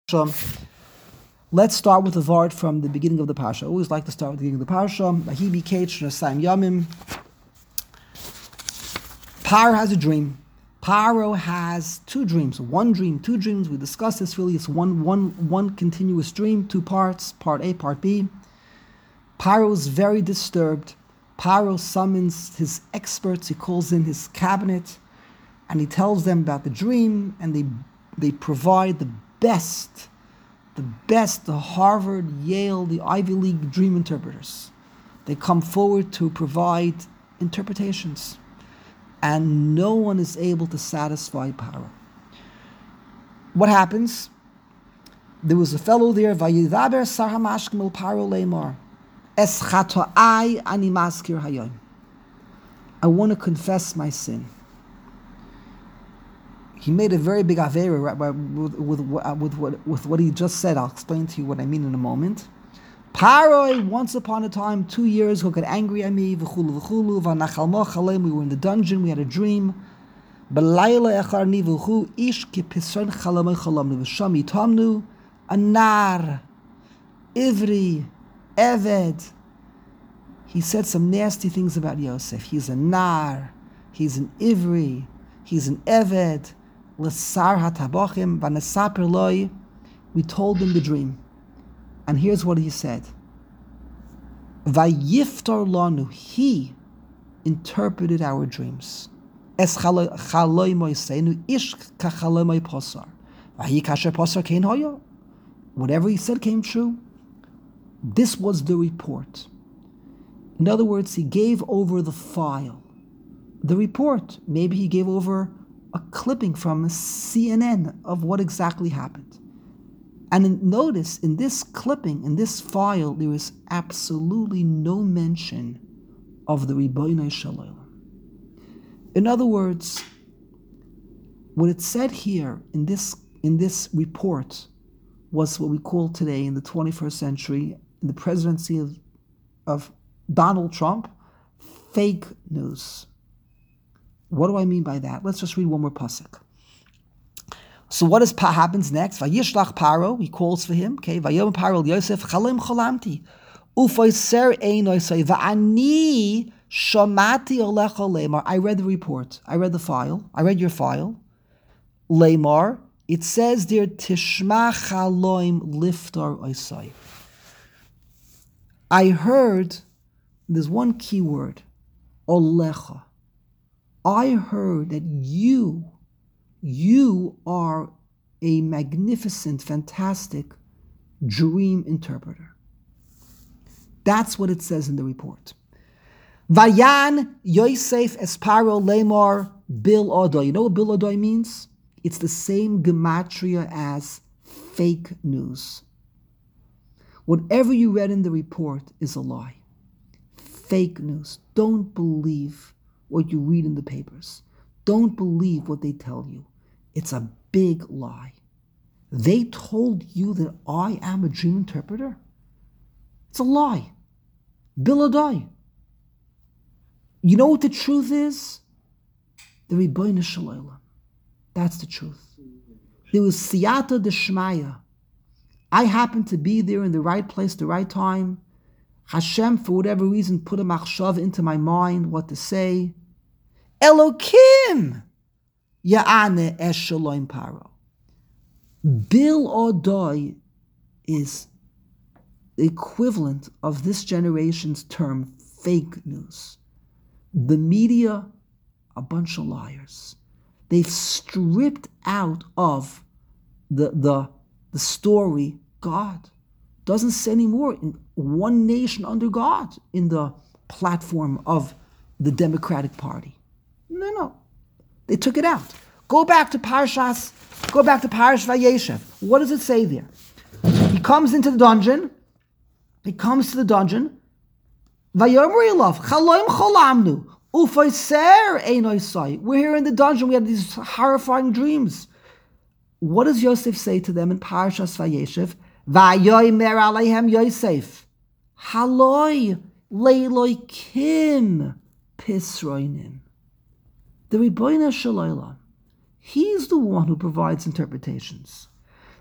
Let's start with the vart from the beginning of the parsha. I always like to start with the beginning of the parsha. Vahibi Ketch Rasayim Yamim. Paro has a dream. Paro has two dreams. One dream, two dreams. We discussed this really. It's one continuous dream, two parts, part A, part B. Paro is very disturbed. Paro summons his experts. He calls in his cabinet, and he tells them about the dream, and they provide the best, the Harvard, Yale, the Ivy League dream interpreters. They come forward to provide interpretations, and no one is able to satisfy Paro. What happens? There was a fellow there, Vayidaber Sar HaMashkim El Paro Leimar, Es Chatoai Ani Maskir Hayom. I want to confess my sin. He made a very big avera with what he just said. I'll explain to you what I mean in a moment. Paro, once upon a time, 2 years ago, got angry at me. V'chulu v'chulu v'nachal mochalem. We were in the dungeon. We had a dream. B'layla echar nivuchu ish ki pisron chalamay chalamnu v'sham yitamnu anar ivri eved. He said some nasty things about Yosef. He's a nar. He's an ivri. He's an eved. L'sar hatabachim v'nesaper loy. We told him the dream, and here's what he said: Vayiftar lanu. He interpreted our dreams. Es chaloy moiseinu ish kachaloy moi posar. Vahi kasher posar kein hoyo. Whatever he said came true. This was the report. In other words, he gave over the file, the report. Maybe he gave over a clipping from CNN of what exactly happened. And notice, in this clipping, in this file, there is absolutely no mention of the Ribono Shel Olam. In other words, what it said here in this report was what we call today, in the 21st century, in the presidency of Donald Trump, fake news. What do I mean by that? Let's just read one more pasuk. So what happens next? Vayishlach Paro, he calls for him. Okay, Vayom Paro Yosef Chalem Cholamti, Ufoiser Einoisei Va'ani Shomati Olecha Lemar. I read the report. I read the file. I read your file. Lemar. It says there Tishma Chaloim Liftar Oisai. I heard. There's one key word, Olecha. I heard that you are a magnificent, fantastic dream interpreter. That's what it says in the report. Vayan Yosef es Paro Lemar Bil Odoy. You know what Bil Odoy means? It's the same gematria as fake news. Whatever you read in the report is a lie. Fake news. Don't believe what you read in the papers. Don't believe what they tell you. It's a big lie. They told you that I am a dream interpreter? It's a lie. Biladai. You know what the truth is? The Ribono Shel Olam. That's the truth. There was siyata deshmaya. I happened to be there in the right place, the right time. Hashem, for whatever reason, put a machshav into my mind what to say. Elokim Ya'ane es Shalom Paro. Bil Odoy is the equivalent of this generation's term fake news. The media, a bunch of liars. They've stripped out of the story God. Doesn't say anymore in one nation under God in the platform of the Democratic Party. No. They took it out. Go back to Parash Vayeshev. What does it say there? He comes into the dungeon. Vayomer Elav, Chaloim Cholamnu, Ufaiser Einoisai. We're here in the dungeon. We had these horrifying dreams. What does Yosef say to them in Parashas Vayeshev? Vayomer Aleihem Yosef, Haloi Leiloi Kim Pisroinim. The Ribono Shel Olam, he's the one who provides interpretations.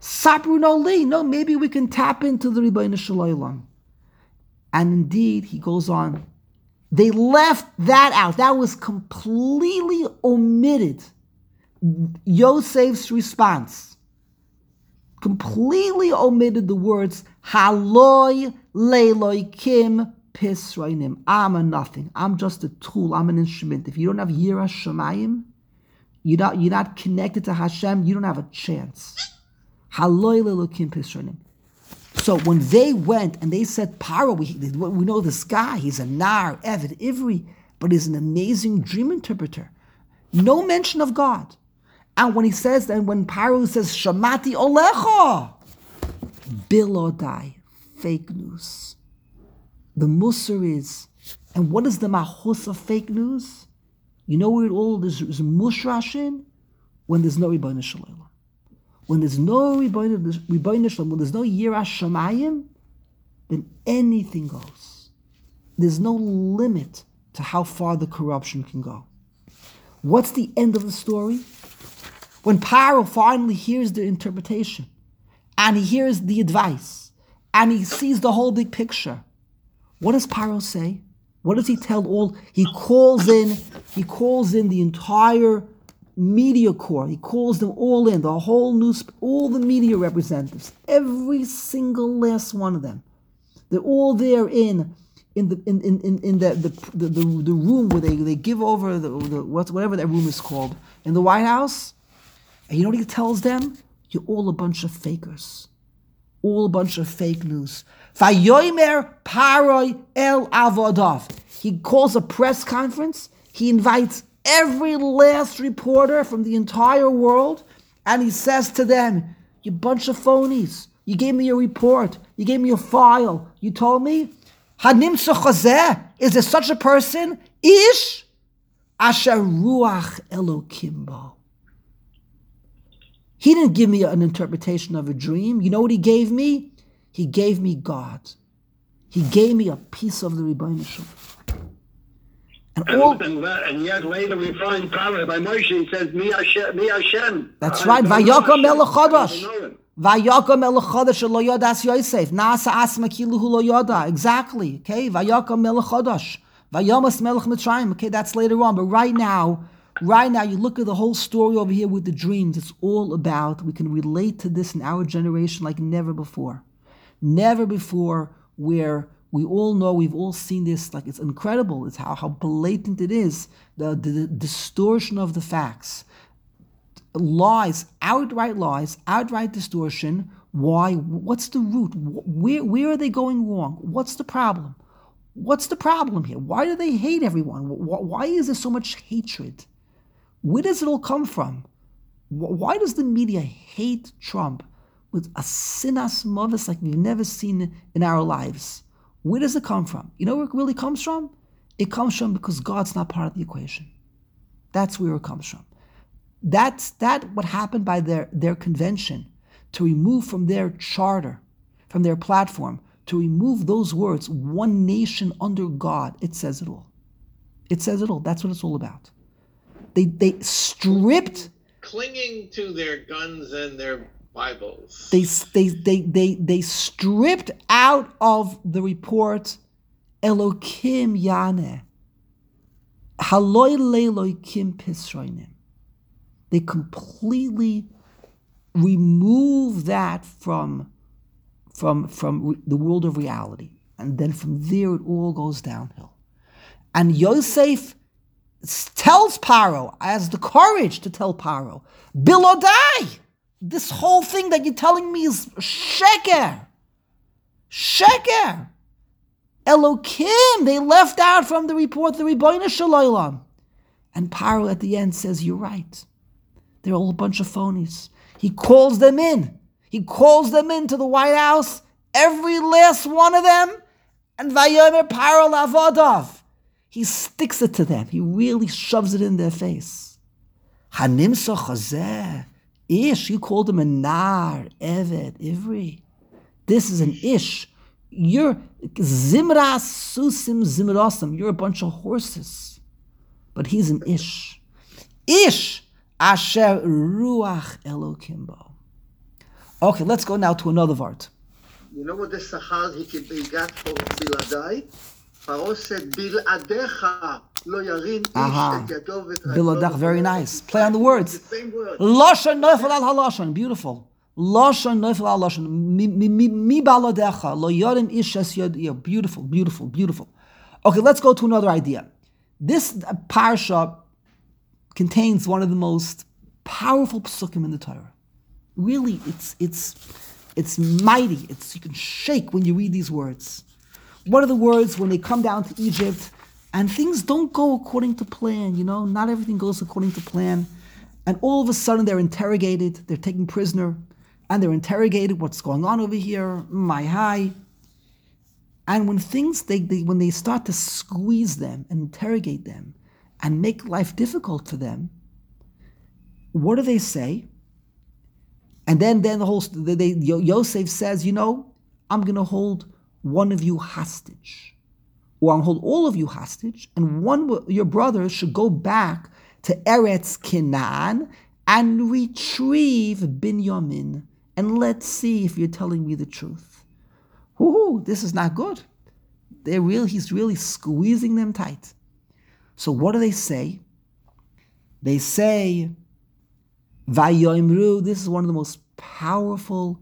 Sapru no li. No, maybe we can tap into the Ribbono Shel Olam. And indeed, he goes on. They left that out. That was completely omitted. Yosef's response completely omitted the words Haloi Leiloikim Pisrainim. I'm a nothing. I'm just a tool. I'm an instrument. If you don't have Yiras Shamayim, you're not connected to Hashem, you don't have a chance. Haloi Leiloikim Pisrainim. So when they went and they said, Paro, we know this guy, he's a Nar, Eved, Ivri, but he's an amazing dream interpreter. No mention of God. And when he says, and when Paro says, Shamati Olecha, Bilodai, fake news. The Musar is, and what is the Mahus of fake news? You know where it all is mushrash in? When there's no Ribbono Shel Olam. When there's no Ribbono Shel Olam, when there's no Yiras Shamayim, then anything goes. There's no limit to how far the corruption can go. What's the end of the story? When Paro finally hears the interpretation, and he hears the advice, and he sees the whole big picture, what does Paro say? What does he tell all? He calls in the entire media corps. He calls them all in, the whole news, all the media representatives, every single last one of them. They're all there in the room where they give over whatever that room is called in the White House. And you know what he tells them? You're all a bunch of fakers, all a bunch of fake news. Vayomer Paroi el Avodav. He calls a press conference. He invites every last reporter from the entire world, and he says to them, you bunch of phonies, you gave me a report, you gave me a file, you told me, Hanimtza Chazeh, is there such a person? Ish Asher Ruach Elokim Bo. He didn't give me an interpretation of a dream. You know what he gave me? He gave me God. He gave me a piece of the Ribbono Shel Olam. And yet later we find Paro by Moshe, he says, Mi Hashem. That's right. Vayakam Melech Chodosh. Vayakam Melech Chodosh lo yodas Yosef. Nasa asma kiluhu lo yoda. Exactly. Okay. Vayakam Melech Chodosh. Vayamas Melech Mitzrayim. Okay, that's later on. But right now, you look at the whole story over here with the dreams. It's all about, we can relate to this in our generation like never before. Never before, where we all know, we've all seen this, like it's incredible. It's how blatant it is, the distortion of the facts. Lies, outright distortion. Why? What's the root? Where are they going wrong? What's the problem? What's the problem here? Why do they hate everyone? Why is there so much hatred? Where does it all come from? Why does the media hate Trump with a sinas movis like we've never seen in our lives? Where does it come from? You know where it really comes from? It comes from because God's not part of the equation. That's where it comes from. That's what happened by their convention, to remove from their charter, from their platform, to remove those words, one nation under God. It says it all. It says it all. That's what it's all about. They stripped, clinging to their guns and their Bibles. They stripped out of the report Elokim Yaneh. Haloi Leiloikim Pisrainim. They completely removed that from the world of reality. And then from there it all goes downhill. And Yosef tells Paro, has the courage to tell Paro, Bilodai, this whole thing that you're telling me is sheker. Sheker. Elokim, they left out from the report the Ribbono Shel Olam. And Paro at the end says, you're right. They're all a bunch of phonies. He calls them in. He calls them into the White House, every last one of them, and Vayomer Paro Lavodav. He sticks it to them. He really shoves it in their face. Hanimsa Chazeh. Ish, you called him a Nar, Eved, Ivri. This is an Ish. You're Zimras Susim Zimrasam. You're a bunch of horses. But he's an Ish. Ish, Asher Ruach Elokim Bo. Okay, let's go now to another word. You know what the sahar he got for Biladai? Paro said, Biladecha lo yarin ish Aha. et yado v'et Biladach, very nice. Play on the words. The same word. Lashon noifel al halashon. Beautiful. Lashon noifel al halashon. Mi baladecha lo yarim ish es yad. Beautiful, beautiful, beautiful. Okay, let's go to another idea. This parsha contains one of the most powerful psukim in the Torah. Really, it's mighty. You can shake when you read these words. What are the words when they come down to Egypt and things don't go according to plan? Not everything goes according to plan. And all of a sudden they're interrogated, they're taken prisoner, and they're interrogated, what's going on over here, my high. And when things, when they start to squeeze them and interrogate them and make life difficult for them, what do they say? And then Yosef says, I'm going to hold one of you hostage, or I'll hold all of you hostage, and your brothers should go back to Eretz Canaan and retrieve Binyamin, and let's see if you're telling me the truth. This is not good. He's really squeezing them tight. So what do they say? They say, Vayoimru, this is one of the most powerful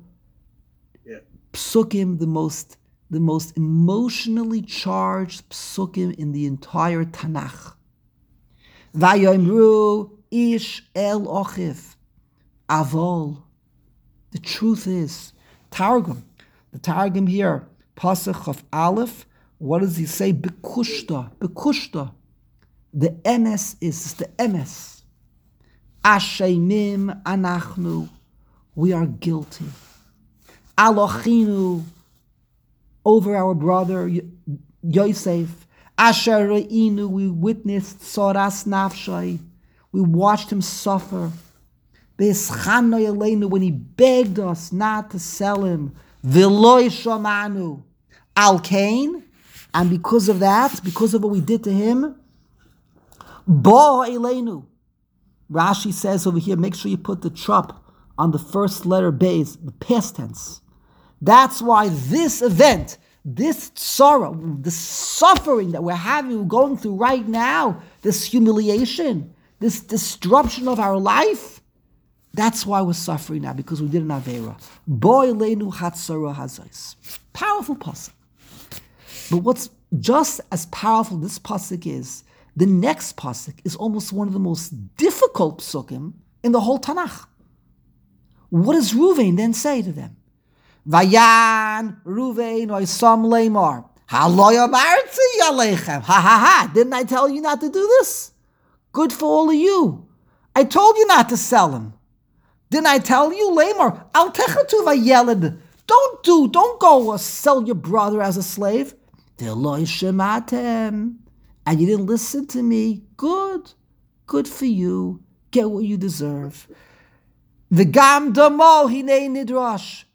psukim, the most emotionally charged psukim in the entire Tanakh. Vayoimru ish el ochiv avol. The truth is, Targum. The Targum here, Pasuk of Aleph, what does he say? Bekushta. The emes is the emes. Ashemim anachnu. We are guilty. Alochinu, over our brother Yosef. Asher re'inu, we witnessed Soras nafshay. We watched him suffer. Be'eschano yeleinu, when he begged us not to sell him. V'loi shamanu. Al Kain, and because of that, because of what we did to him, Bo eleinu. Rashi says over here, make sure you put the trup on the first letter base, the past tense. That's why this event, this sorrow, the suffering that we're going through right now, this humiliation, this disruption of our life, that's why we're suffering now, because we did an Aveira. Bo eleinu hatzara hazos. Powerful pasuk. But what's just as powerful this pasuk is, the next pasuk is almost one of the most difficult psukim in the whole Tanakh. What does Ruvain then say to them? Vayan Ruvain oisam leimar haloy amarti yalechem. Ha. Didn't I tell you not to do this? Good for all of you. I told you not to sell him. Didn't I tell you, leimar al techatu vayeled? Don't go sell your brother as a slave. Ve'lo shematem. And you didn't listen to me. Good for you. Get what you deserve. The gam damo hinei nidrash.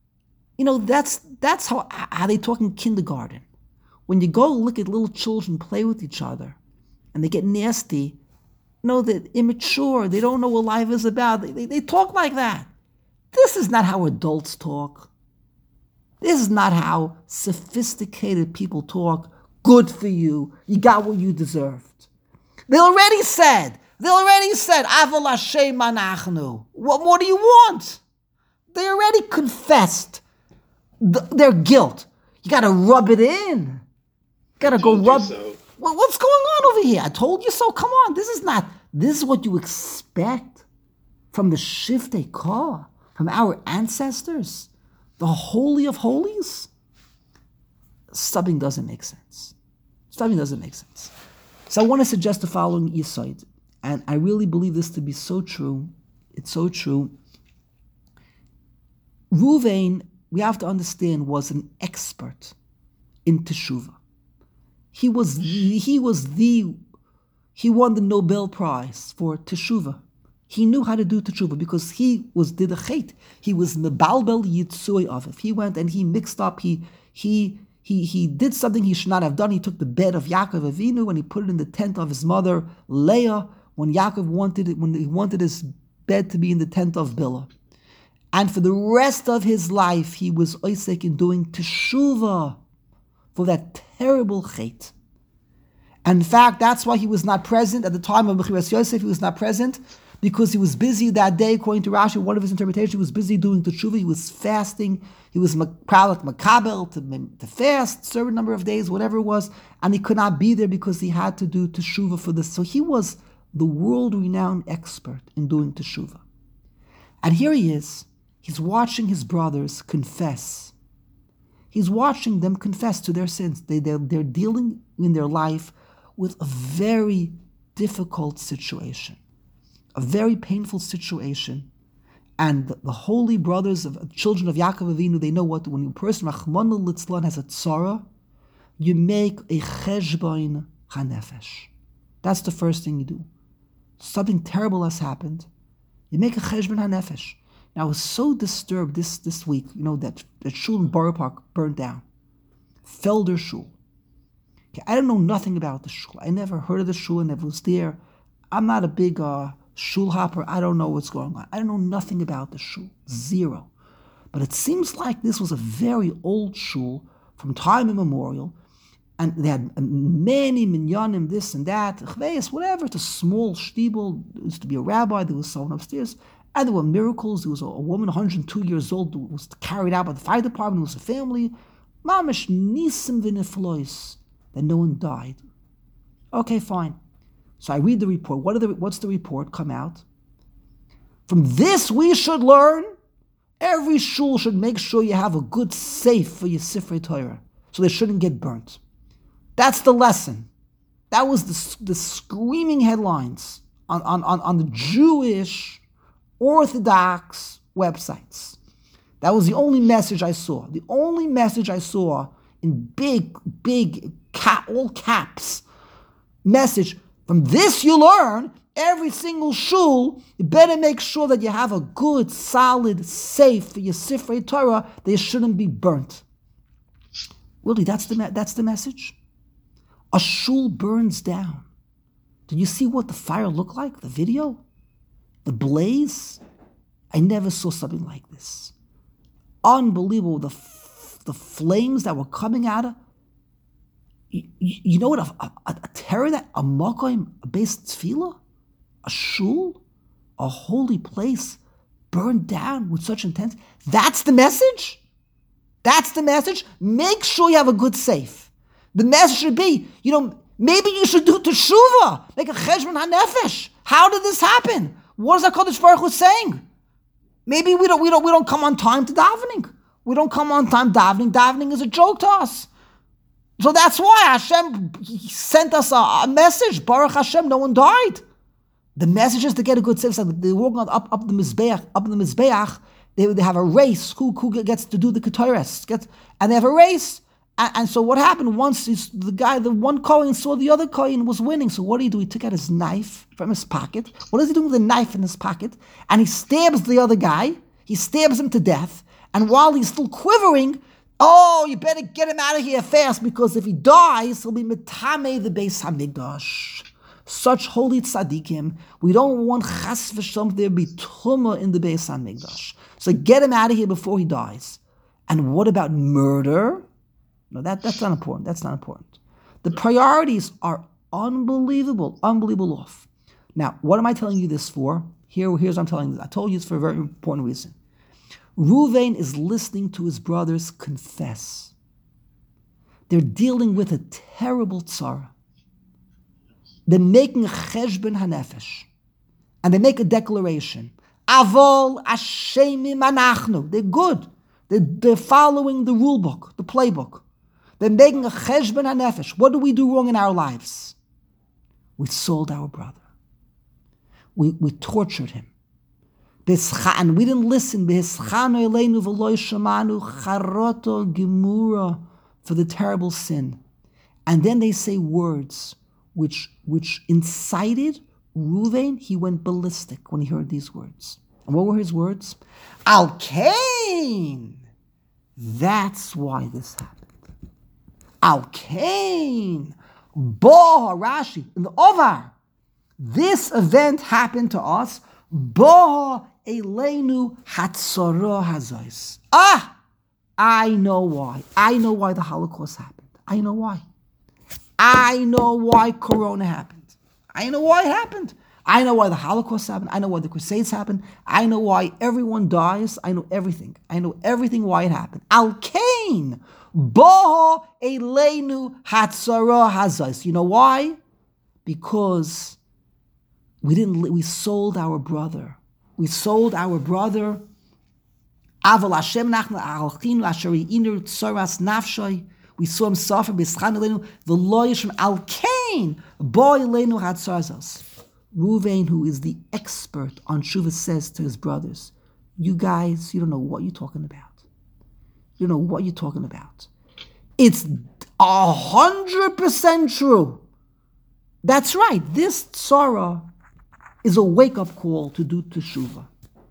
That's how they talk in kindergarten. When you go look at little children play with each other, and they get nasty, they're immature. They don't know what life is about. They talk like that. This is not how adults talk. This is not how sophisticated people talk. Good for you. You got what you deserved. They already said, Aval Hashem anachnu. What more do you want? They already confessed their guilt. You got to rub it in. Got to go rub. So. What's going on over here? I told you so. Come on. This is what you expect from the Shiftei Kah, from our ancestors, the Holy of Holies. Something doesn't make sense. So I want to suggest the following insight, and I really believe this to be so true. It's so true. Ruvain, we have to understand, was an expert in teshuvah. He won the Nobel Prize for teshuvah. He knew how to do teshuvah because he did a chait. He was mebalbel yitzui of it. He went and he mixed up. He did something he should not have done. He took the bed of Yaakov Avinu and he put it in the tent of his mother Leah when he wanted his bed to be in the tent of Bilhah. And for the rest of his life, he was oisek in doing teshuvah for that terrible chait. And in fact, that's why he was not present at the time of Mechiras Yosef. He was not present because he was busy that day. According to Rashi, one of his interpretations, he was busy doing teshuvah. He was fasting. He was proud makabel to fast a certain number of days, whatever it was, and he could not be there because he had to do teshuvah for this. So he was the world-renowned expert in doing teshuvah. And here he is. He's watching his brothers confess. He's watching them confess to their sins. They're dealing in their life with a very difficult situation, a very painful situation. And the holy brothers of children of Yaakov Avinu, they know what, when a person, Rachmana litzlan, has a tzara, you make a cheshbon hanefesh. That's the first thing you do. Something terrible has happened. You make a cheshbon hanefesh. Now, I was so disturbed this week, that shul in Borough Park burned down. Felder Shul. Okay, I don't know nothing about the shul. I never heard of the shul. I never was there. I'm not a big shul hopper. I don't know what's going on. I don't know nothing about the shul. Zero. But it seems like this was a very old shul from time immemorial. And they had many minyanim, this and that, whatever. It's a small shtibel. There used to be a rabbi. There was someone upstairs. And there were miracles. There was a woman, 102 years old, who was carried out by the fire department. It was a family. Mamish nisim v'niflois. That no one died. Okay, fine. So I read the report. What's the report come out? From this we should learn, every shul should make sure you have a good safe for your Sifrei Torah, so they shouldn't get burnt. That's the lesson. That was the screaming headlines on the Jewish Orthodox websites. That was the only message I saw. The only message I saw in big, all caps message. From this you learn, every single shul, you better make sure that you have a good, solid safe for your Sifrei Torah. They shouldn't be burnt. Really, that's the message? A shul burns down. Did you see what the fire looked like? The video? The blaze? I never saw something like this. Unbelievable. The flames that were coming out of. You know what? A terror that a makom, a base tefillah, a shul, a holy place burned down with such intent. That's the message? That's the message? Make sure you have a good safe. The message should be, maybe you should do teshuvah, make a cheshbon hanefesh. How did this happen? What is HaKadosh Baruch Hu saying? Maybe we don't come on time to davening. We don't come on time davening. Davening is a joke to us. So that's why Hashem sent us a message. Baruch Hashem, no one died. The message is to get a good safe. They're walking up the Mizbeach. They have a race. Who gets to do the Ketores? And they have a race. And so what happened? Once the one Kohen saw the other Kohen was winning. So what do? He took out his knife from his pocket. What is he doing with the knife in his pocket? And he stabs the other guy. He stabs him to death. And while he's still quivering, you better get him out of here fast, because if he dies, he'll be metame the Beis Hamikdash. Such holy tzaddikim. We don't want chas v'shalom there be tumah in the Beis Hamikdash. So get him out of here before he dies. And what about murder? No, that's not important. That's not important. The priorities are unbelievable off. Now, what am I telling you this for? Here's what I'm telling you. I told you it's for a very important reason. Ruvain is listening to his brothers confess. They're dealing with a terrible tzara. They're making a cheshbon hanefesh. And they make a declaration. Avol ashemim anachnu. They're good. They're following the rule book, the playbook. They're making a cheshbon hanefesh. What do we do wrong in our lives? We sold our brother. We tortured him. And we didn't listen. For the terrible sin. And then they say words which incited Ruvain. He went ballistic when he heard these words. And what were his words? Al Kain. That's why this happened. Al Kain. Bo Rashi in the Ovar. This event happened to us. Bo eleinu hatzara hazos. I know why. I know why the Holocaust happened. I know why. I know why Corona happened. I know why it happened. I know why the Holocaust happened. I know why the Crusades happened. I know why everyone dies. I know everything. I know everything why it happened. Al Kain, Boho Eleinu Hatzara Hazos. You know why? Because we sold our brother. We sold our brother. Aval Hashem nachnu alchinu asher inu tzoras nafshay. We saw him suffer b'schan elenu v'lo yishim al kain bo elenu hatzarazos. Ruvain, who is the expert on Shuvah, says to his brothers, you guys, you don't know what you're talking about. You don't know what you're talking about. It's 100% true. That's right. This tzara is a wake-up call to do teshuvah.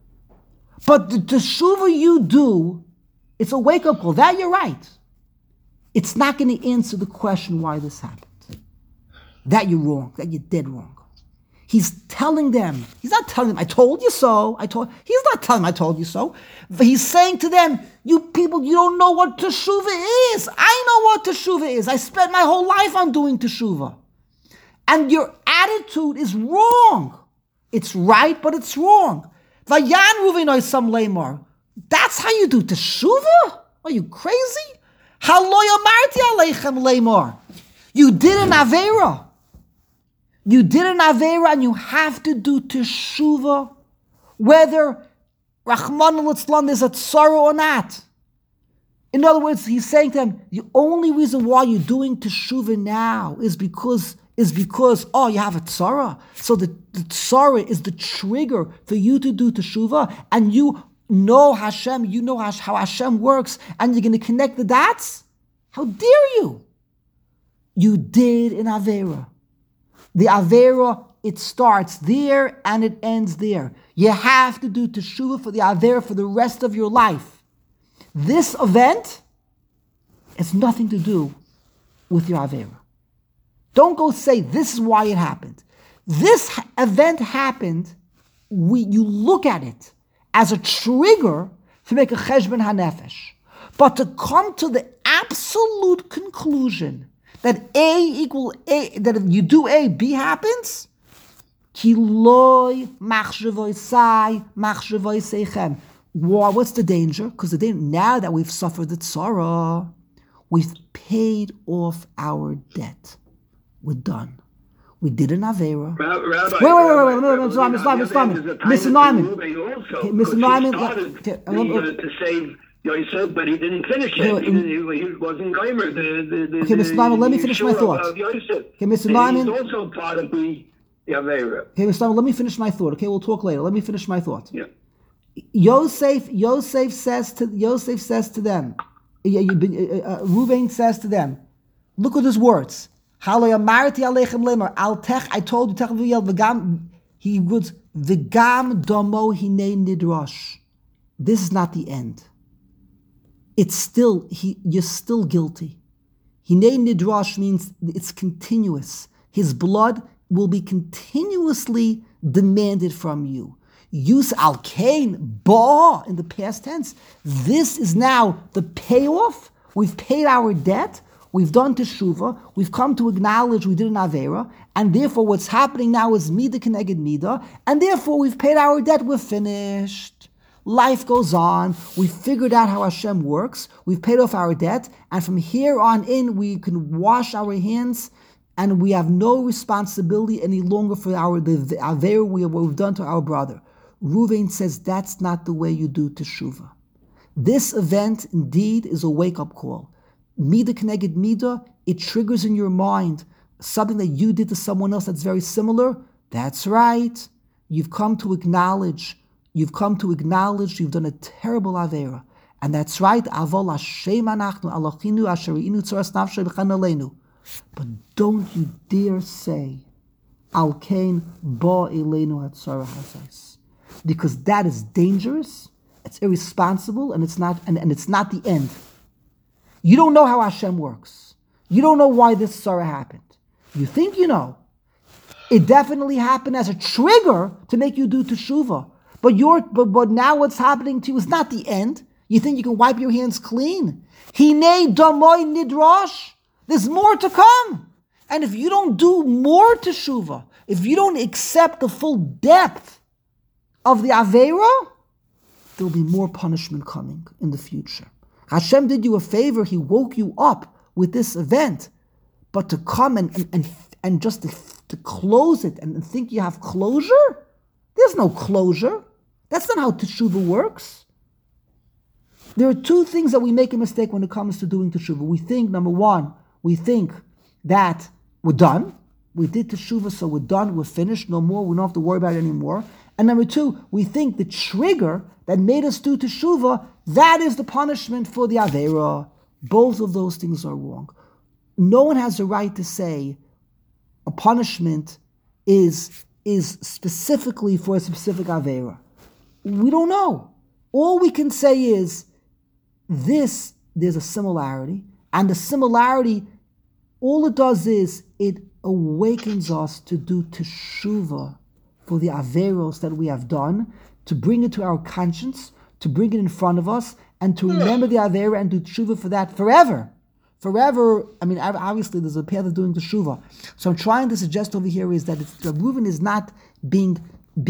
But the teshuvah you do, it's a wake-up call. That you're right. It's not going to answer the question why this happened. That you're wrong. That you're dead wrong. He's telling them. He's not telling them, I told you so. He's not telling them, I told you so. But he's saying to them, you people, you don't know what teshuvah is. I know what teshuvah is. I spent my whole life on doing teshuvah. And your attitude is wrong. It's right, but it's wrong. Vayan Ruvain some lemar. That's how you do teshuvah? Are you crazy? Halo yamarti aleichem lemar. You did an avera. You did an avera, and you have to do teshuvah, whether Rahman al-Islam is a tzara or not. In other words, he's saying to them, the only reason why you're doing teshuvah now is because you have a tzara. So the tzara is the trigger for you to do teshuvah, and you know Hashem, you know how Hashem works, and you're going to connect the dots? How dare you? You did an avera. The avera, it starts there and it ends there. You have to do teshuvah for the avera for the rest of your life. This event has nothing to do with your avera. Don't go say this is why it happened. This event happened, you look at it as a trigger to make a cheshbon hanefesh. But to come to the absolute conclusion that A equal A, that if you do A, B happens, ki loy machshavoi sai machshavoi seichem. What's the danger? Because the danger, now that we've suffered the tzara, we've paid off our debt. We're done. We did an avera. Mr. Neumann, to save Yosef, but he didn't finish it. He wasn't gomer. Okay, Mr. Neumann, let me finish my thought. Okay, Mr. Neumann. He's also part of the avera. Okay, Mr. Neumann, let me finish my thought. Okay, we'll talk later. Let me finish my thought. Yeah. Yosef says to them, Ruvain says to them, look at his words. I told you, he would v'gam domo hinei nidrosh. This is not the end. It's still, you're still guilty. Hinei nidrosh means it's continuous. His blood will be continuously demanded from you. Use al-kain, ba, in the past tense. This is now the payoff. We've paid our debt. We've done teshuvah. We've come to acknowledge we did an avera. And therefore what's happening now is midah keneged midah. And therefore we've paid our debt. We're finished. Life goes on. We've figured out how Hashem works. We've paid off our debt. And from here on in, we can wash our hands. And we have no responsibility any longer for the avera we've done to our brother. Ruvain says that's not the way you do teshuvah. This event indeed is a wake-up call. Midah keneged midah, it triggers in your mind something that you did to someone else that's very similar. That's right. You've come to acknowledge you've done a terrible avera. And that's right. Avol Hashem anachnu alochinu asher inu tzoras nafshay b'chan aleinu. But don't you dare say, Al kain ba eleinu hatzara hazais. Because that is dangerous, it's irresponsible, and it's not the end. You don't know how Hashem works. You don't know why this tzara happened. You think you know. It definitely happened as a trigger to make you do teshuvah. But now what's happening to you is not the end. You think you can wipe your hands clean. Hinei damoy nidrash. There's more to come. And if you don't do more teshuvah, if you don't accept the full depth of the Aveira, there'll be more punishment coming in the future. Hashem did you a favor. He woke you up with this event. But to come and just to close it and think you have closure? There's no closure. That's not how teshuvah works. There are two things that we make a mistake when it comes to doing teshuvah. We think, number one, we think that we're done. We did teshuvah, so we're done, we're finished, no more, we don't have to worry about it anymore. And number two, we think the trigger that made us do teshuvah, that is the punishment for the Aveira. Both of those things are wrong. No one has the right to say a punishment is specifically for a specific Aveira. We don't know. All we can say is there's a similarity, and the similarity, all it does is it awakens us to do teshuvah for the Averos that we have done, to bring it to our conscience, to bring it in front of us, and to remember the Aveira and do teshuvah for that forever. Forever, I mean, obviously there's a path of doing teshuvah. So I'm trying to suggest over here is that Reuven is not being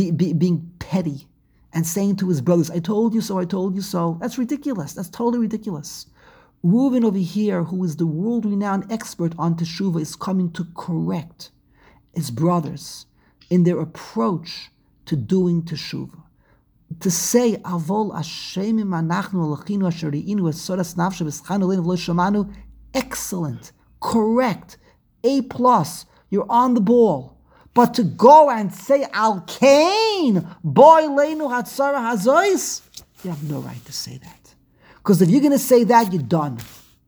petty and saying to his brothers, I told you so, I told you so. That's ridiculous. That's totally ridiculous. Reuven over here, who is the world-renowned expert on teshuvah, is coming to correct his brothers in their approach to doing teshuvah. To say, Avol Ashemim Anachnu Alachinu Ashariinu Esoras Nafshe V'Schanu Leinu V'Lo Shamanu, excellent, correct, A+, you're on the ball. But to go and say, Al Kain, Boy Leinu Hatzara Hazois, you have no right to say that. Because if you're going to say that, you're done.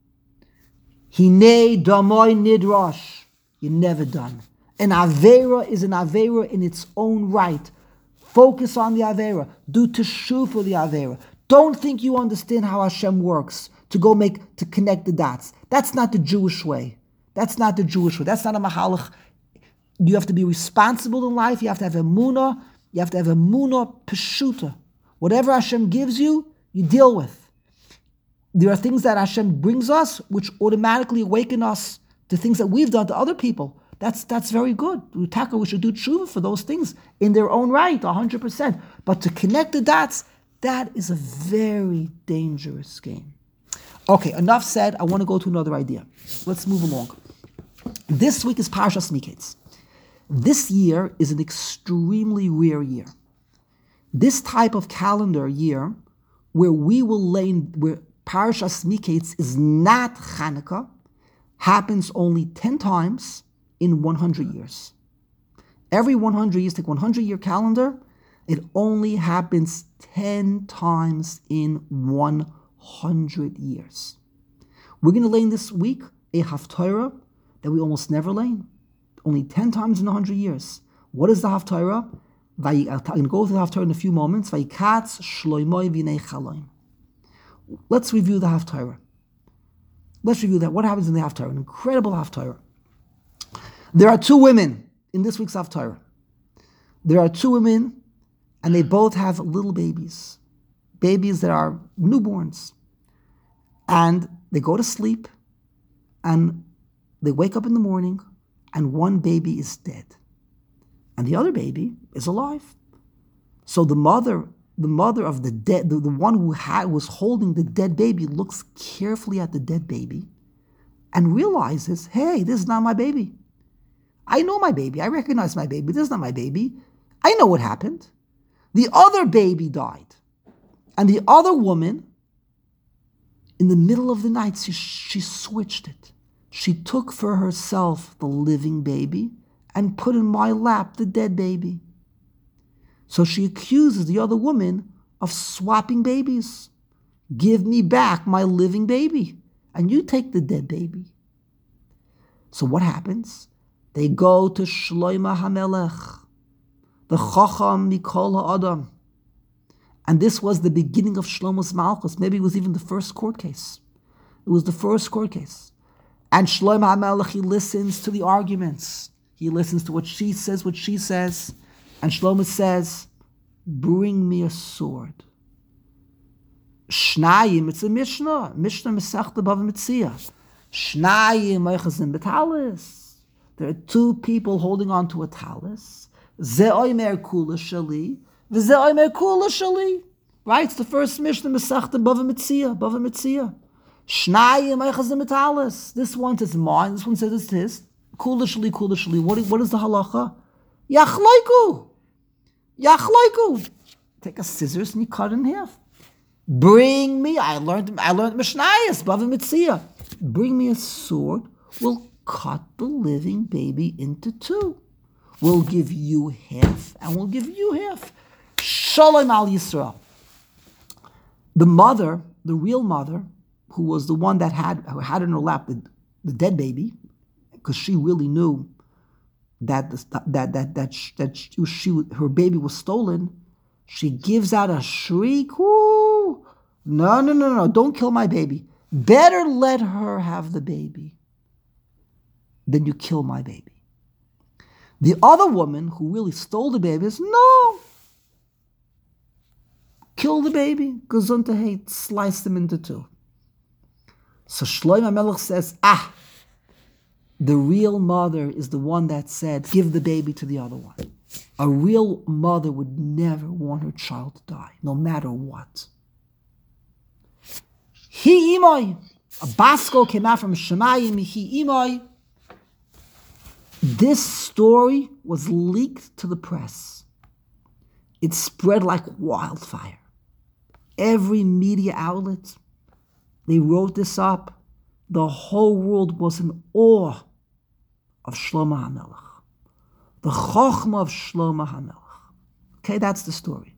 Hinei damoy nidrash. You're never done. An Aveira is an Aveira in its own right. Focus on the Aveira. Do teshuvah for the Aveira. Don't think you understand how Hashem works to connect the dots. That's not the Jewish way. That's not the Jewish way. That's not a mahalach. You have to be responsible in life. You have to have emunah. You have to have emunah peshuta. Whatever Hashem gives you, you deal with. There are things that Hashem brings us which automatically awaken us to things that we've done to other people. That's very good. We should do tshuva for those things in their own right, 100%. But to connect the dots, that is a very dangerous game. Okay, enough said. I want to go to another idea. Let's move along. This week is Parshas Miketz. This year is an extremely rare year. This type of calendar year where Parshas Miketz is not Chanukah, happens only 10 times in 100 years. Every 100 years, take 100-year calendar, it only happens 10 times in 100 years. We're going to learn this week a Haftarah that we almost never learn. Only 10 times in 100 years. What is the Haftarah? I'm going to go through the Haftarah in a few moments. Vayikatz shloimoi v'nei chaloim. Let's review the Haftarah. Let's review that. What happens in the Haftarah? An incredible Haftarah. There are two women in this week's Haftarah. There are two women, and they both have little babies. Babies that are newborns. And they go to sleep, and they wake up in the morning, and one baby is dead. And the other baby is alive. So the mother of the dead, the one who was holding the dead baby, looks carefully at the dead baby and realizes, hey, this is not my baby. I know my baby. I recognize my baby. This is not my baby. I know what happened. The other baby died. And the other woman, in the middle of the night, she switched it. She took for herself the living baby and put in my lap the dead baby. So she accuses the other woman of swapping babies. Give me back my living baby, and you take the dead baby. So what happens? They go to Shlomo HaMelech, the Chacham Mikol HaAdam. And this was the beginning of Shlomo's Malchus. Maybe it was even the first court case. It was the first court case. And Shlomo HaMelech, he listens to the arguments. He listens to what she says. And Shlomo says, bring me a sword. Shnayim, it's a Mishnah. Mishnah Masechta Bava Metzia. Shnayim Eichazim B'talis. There are two people holding on to a talis. Ze oimer kula shali, v'ze oimer kula shali. Right? It's the first Mishnah Masechta Bava Metzia. Shnayim Eichazim B'talis. This one says mine. This one says it's his. Kula shali. What is the halacha? Yachloiku. Take a scissors and you cut it in half. Bring me, I learned Mishnayos, Bava Metzia. Bring me a sword, we'll cut the living baby into two. We'll give you half, and we'll give you half. Shalom al Yisrael. The mother, the real mother, who was the one that had in her lap the dead baby, because she really knew that her baby was stolen, she gives out a shriek. Whoo! No, don't kill my baby. Better let her have the baby than you kill my baby. The other woman who really stole the baby says, no, kill the baby. Gesundheit hate, slice them into two. So Shlomo HaMelech says, the real mother is the one that said, give the baby to the other one. A real mother would never want her child to die, no matter what. Hi imoi. A basko came out from Shemayim. Hi imoi. This story was leaked to the press. It spread like wildfire. Every media outlet, they wrote this up. The whole world was in awe of Shlomo HaMelech. The Chochmah of Shlomo HaMelech. Okay, that's the story.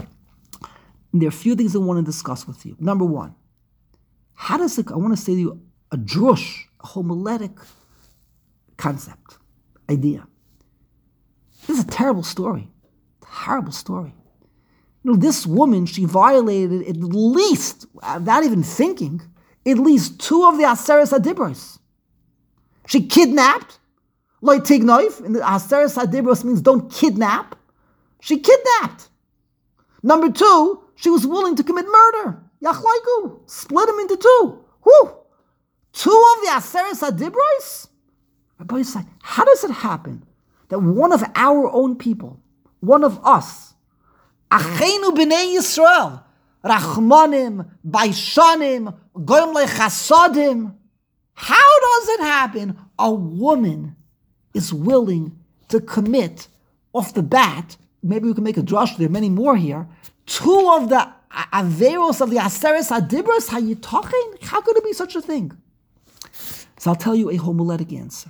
And there are a few things I want to discuss with you. Number one, I want to say to you, a drush, a homiletic concept, idea. This is a terrible story. Horrible story. This woman, she violated at least, without even thinking, at least two of the Aseres HaDibros. She kidnapped, like tignoif, and the Aseres HaDibros means don't kidnap. She kidnapped. Number two, she was willing to commit murder. Yachlaiku, split them into two. Whew! Two of the Aseres HaDibros? Rabbi Yisrael, how does it happen that one of our own people, one of us, Achenu b'nei Yisrael, Rachmanim, Baishanim, Goyim lechasadim, how does it happen a woman is willing to commit off the bat, maybe we can make a drush, there are many more here, two of the Averos of the Aseres HaDibros? How you talking? How could it be such a thing? So I'll tell you a homiletic answer.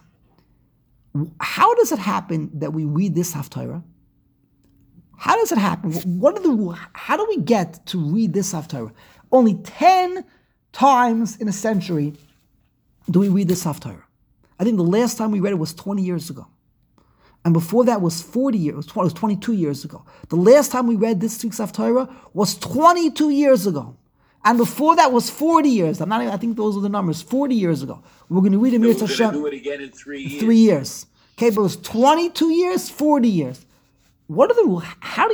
How does it happen that we read this Haftarah? How does it happen? How do we get to read this Haftarah? Only 10 times in a century do we read this Haftarah. I think the last time we read it was 20 years ago. And before that was 40 years, it was 22 years ago. The last time we read this week's Haftarah was 22 years ago. And before that was 40 years. I think those are the numbers, 40 years ago. We're going to read Mir Hashem. We're going to do it again in 3 years. 3 years. Okay, but it was 22 years, 40 years. What do you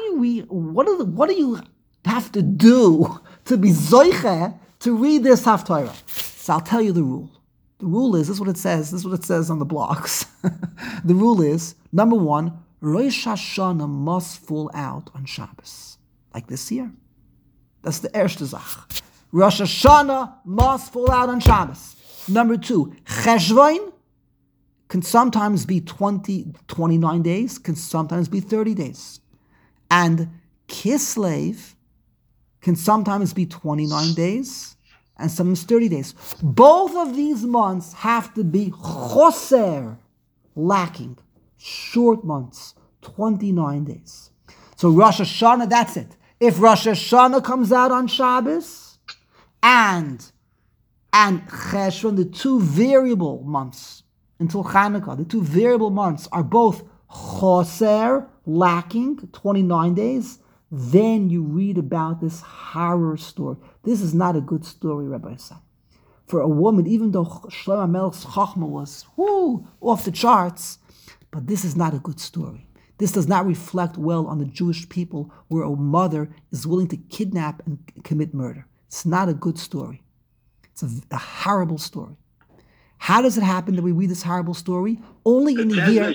have to do to be zoiche to read this Haftarah? So I'll tell you the rule. The rule is, this is what it says on the blogs. The rule is, number one, Rosh Hashanah must fall out on Shabbos. Like this year. That's the erste Zach. Rosh Hashanah must fall out on Shabbos. Number two, Cheshvan can sometimes be 29 days, can sometimes be 30 days. And Kislev can sometimes be 29 days, and sometimes 30 days. Both of these months have to be choser, lacking, short months, 29 days. So Rosh Hashanah, that's it. If Rosh Hashanah comes out on Shabbos, and Cheshvan, the two variable months until Chanukah, the two variable months are both choser, lacking, 29 days, then you read about this horror story. This is not a good story, Rabbi Yisrael. For a woman, even though Shlomo HaMelech's Chochmah was off the charts, but this is not a good story. This does not reflect well on the Jewish people, where a mother is willing to kidnap and commit murder. It's not a good story. It's a horrible story. How does it happen that we read this horrible story? Only in a year.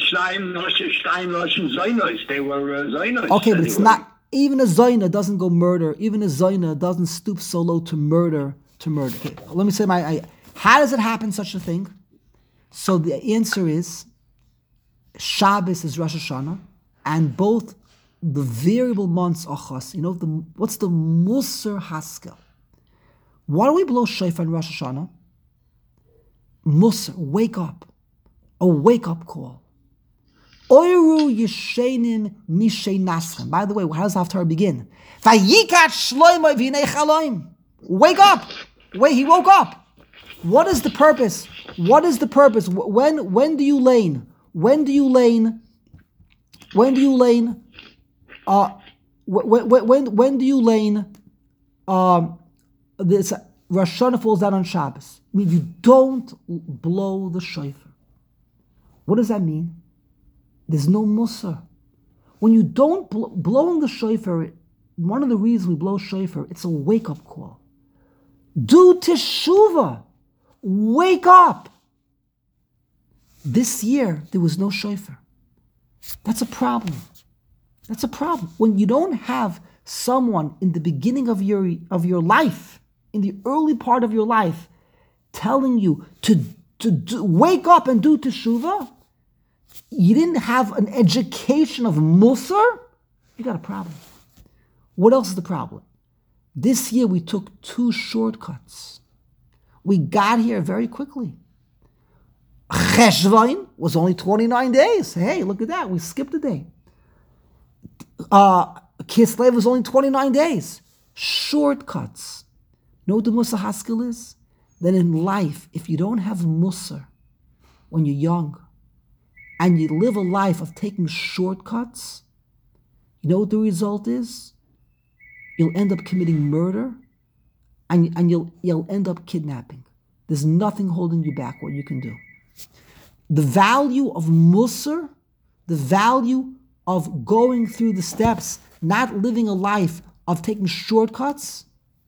They were Zionos. Okay, but it's not. Even a Zayna doesn't go murder. Even a Zayna doesn't stoop so low to murder. Okay, let me say how does it happen, such a thing? So the answer is Shabbos is Rosh Hashanah, and both the variable months Achos. What's the Musar Haskel? Why do we blow shofar in Rosh Hashanah? Musar, wake up. A wake-up call. Oyru Yeshenim Mishay Naschem. By the way, how does the Haftarah begin? Vayikat Shlomo v'hinei chaloim. Wake up! Wait, he woke up. What is the purpose? What is the purpose? When do you lane? When do you lane? When do you lane? When do you lane? This Rosh Hashanah falls down on Shabbos. I mean, you don't blow the shofar. What does that mean? There's no musar. When you don't blowing the shofar, one of the reasons we blow shofar, it's a wake-up call. Do teshuvah. Wake up. This year, there was no shofar. That's a problem. That's a problem. When you don't have someone in the beginning of your life, in the early part of your life, telling you to wake up and do teshuvah, you didn't have an education of musar, you got a problem. What else is the problem? This year we took 2 shortcuts. We got here very quickly. Cheshvan was only 29 days. Hey, look at that. We skipped a day. Kislev was only 29 days. Shortcuts. You know what the Musar Haskel is? That in life, if you don't have Musar when you're young, and you live a life of taking shortcuts, you know what the result is? You'll end up committing murder, and you'll end up kidnapping. There's nothing holding you back what you can do. The value of Musar, the value of going through the steps, not living a life of taking shortcuts,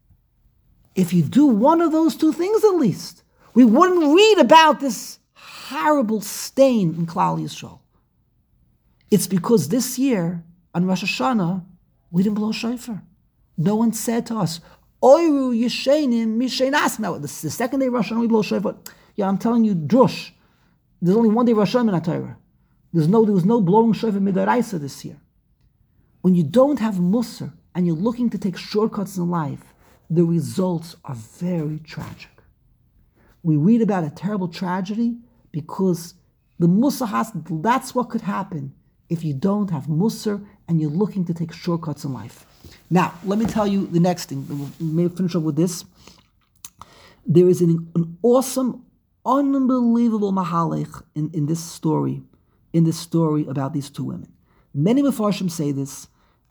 if you do one of those 2 things at least, we wouldn't read about this horrible stain in Klal Yisrael. It's because this year, on Rosh Hashanah, we didn't blow shofar. No one said to us, Oyru Yeshenim Mishay Naschem. Now, the second day of Rosh Hashanah, we blow shofar. Yeah, I'm telling you, drush. There's only one day Rosh Hashanah in Torah. There was no blowing shofar midaraisa this year. When you don't have musar and you're looking to take shortcuts in life, the results are very tragic. We read about a terrible tragedy because the musar that's what could happen if you don't have musar and you're looking to take shortcuts in life. Now, let me tell you the next thing. We'll maybe finish up with this. There is an awesome, unbelievable mahalech in this story about these 2 women. Many Mefarshim say this.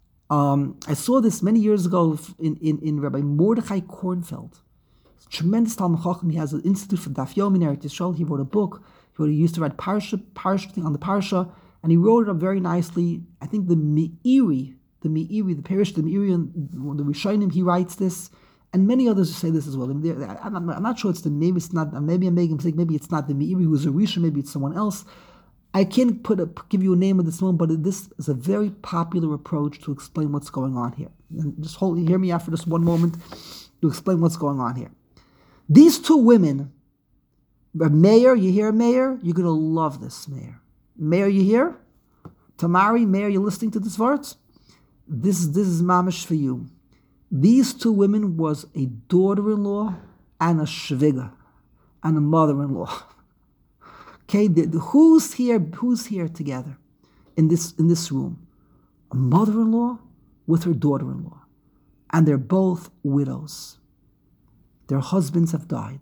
I saw this many years ago in Rabbi Mordechai Kornfeld. Tremendous Talmud Chacham. He has an institute for Daf Yomi in Eretz Yisrael. He wrote a book. He used to write parsha thing on the parsha, and he wrote it up very nicely. I think the Meiri, the parish, the Meiri, and the Rishonim, he writes this, and many others say this as well. I'm not sure maybe I'm making a mistake. Maybe it's not the Meiri who's a Rishon. Maybe it's someone else. I can't give you a name at this moment, but this is a very popular approach to explain what's going on here. And just hear me out for just one moment to explain what's going on here. These 2 women, Meir, you hear Meir? You're going to love this, Meir. Meir, you hear? Tamari, Meir, you're listening to this words? This is mamish for you. These 2 women was a daughter-in-law and a shviga, and a mother-in-law. Okay, who's here together in this room? A mother-in-law with her daughter-in-law. And they're both widows. Their husbands have died.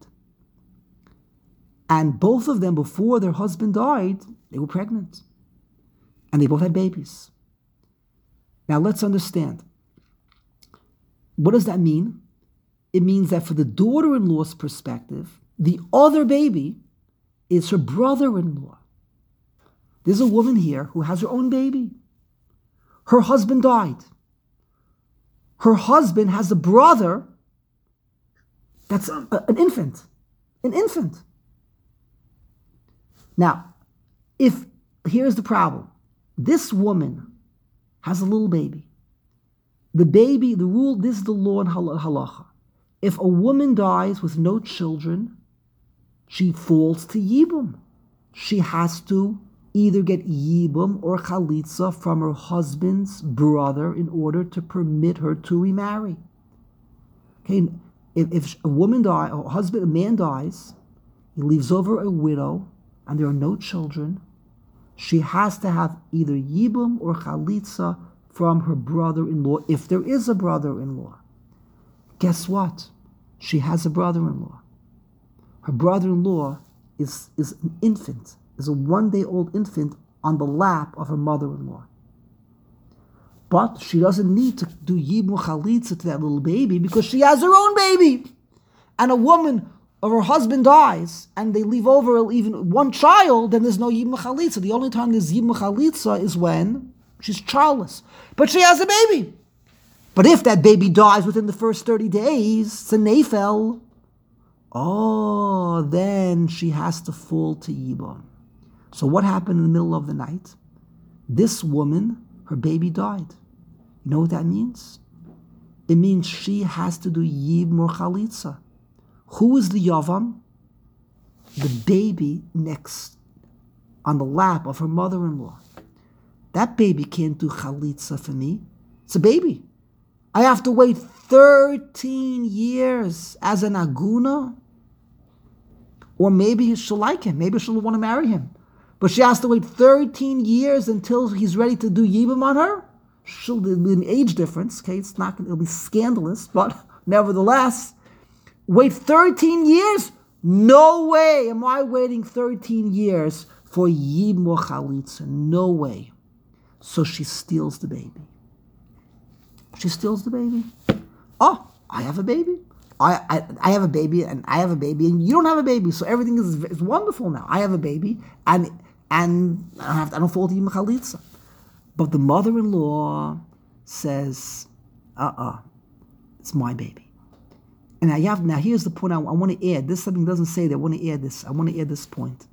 And both of them, before their husband died, they were pregnant. And they both had babies. Now let's understand. What does that mean? It means that for the daughter-in-law's perspective, the other baby is her brother-in-law. There's a woman here who has her own baby. Her husband died. Her husband has a brother that's an infant. An infant. Now, here's the problem. This woman has a little baby. The rule, this is the law in halacha. If a woman dies with no children, she falls to yibum. She has to either get yibum or chalitza from her husband's brother in order to permit her to remarry. Okay, if a woman dies, a man dies, he leaves over a widow, and there are no children, she has to have either yibum or chalitza from her brother-in-law, if there is a brother-in-law. Guess what? She has a brother-in-law. Her brother-in-law is an infant, is a one-day-old infant on the lap of her mother-in-law. But she doesn't need to do yibum chalitza to that little baby because she has her own baby. And a woman or her husband dies and they leave over even one child, then there's no yibum chalitza. The only time there's yibum chalitza is when she's childless. But she has a baby. But if that baby dies within the first 30 days, it's a nefel, then she has to fall to yibum. So what happened in the middle of the night? This woman, her baby died. You know what that means? It means she has to do yibum or chalitza. Who is the yavam? The baby next on the lap of her mother-in-law. That baby can't do chalitza for me. It's a baby. I have to wait 13 years as an aguna. Or maybe she'll like him. Maybe she'll want to marry him. But she has to wait 13 years until he's ready to do yibum on her. There'll be an age difference. Okay, it'll be scandalous, but nevertheless, wait 13 years? No way am I waiting 13 years for yibum or chalitza. No way. So she steals the baby. She steals the baby. Oh, I have a baby. I have a baby, and I have a baby, and you don't have a baby, so everything is wonderful now. I have a baby, and I don't fall to yibum chalitza. But the mother-in-law says, it's my baby. And now here's the point I want to add. This something doesn't say that. I want to add this. I want to add this point.